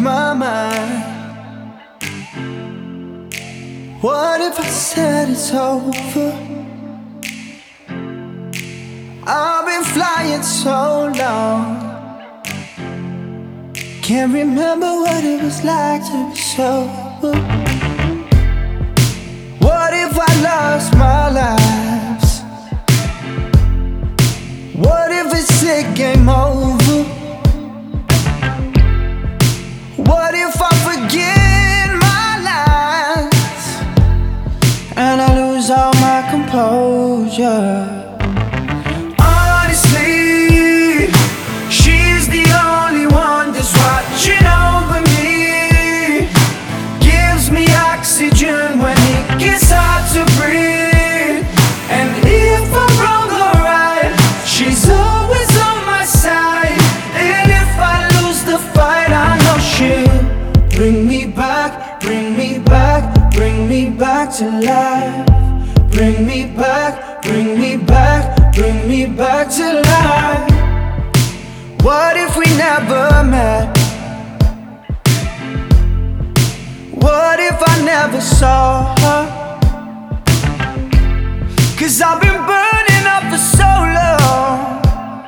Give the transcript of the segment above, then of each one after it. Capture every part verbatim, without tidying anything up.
my mind? What if I said it's over? I've been flying so long, can't remember what it was like to be sober. What if I lost my lives? What if it's a game over? What if I forget my lines and I lose all my composure? Honestly, she's the only one that's watching over me, gives me oxygen when it gets hard to breathe. And if I'm wrong or right, she's always on my side. And if I lose the fight, I know she'll bring me back, bring me back, bring me back to life. Bring me back, bring me back, bring me back to life. What if we never met? What if I never saw her? Cause I've been burning up for so long,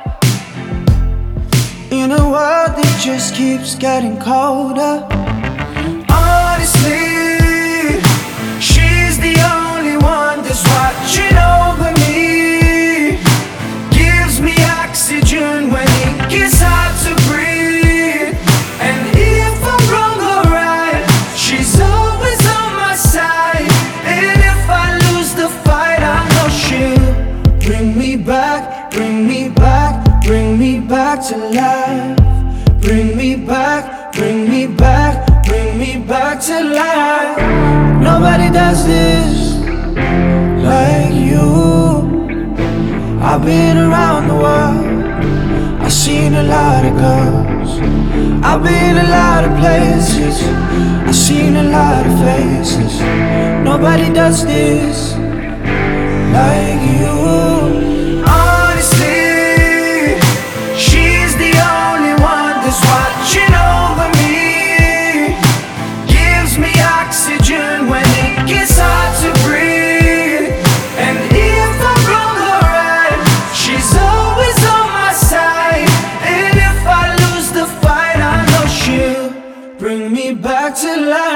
in a world that just keeps getting colder. Honestly, she's the only one that's watching over me, gives me oxygen when it gets hard to breathe. And if I'm wrong or right, she's always on my side. And if I lose the fight, I know she'll bring me back, bring me back, bring me back to life. Bring me back, bring me back, bring me back to life. Nobody does this like you. I've been around the world, I've seen a lot of girls, I've been a lot of places, I've seen a lot of faces. Nobody does this like you. Honestly, she's the only one that's watching over me, gives me oxygen when it gets hard to breathe. And if I'm wrong or right, she's always on my side. And if I lose the fight, I know she'll bring me back to life.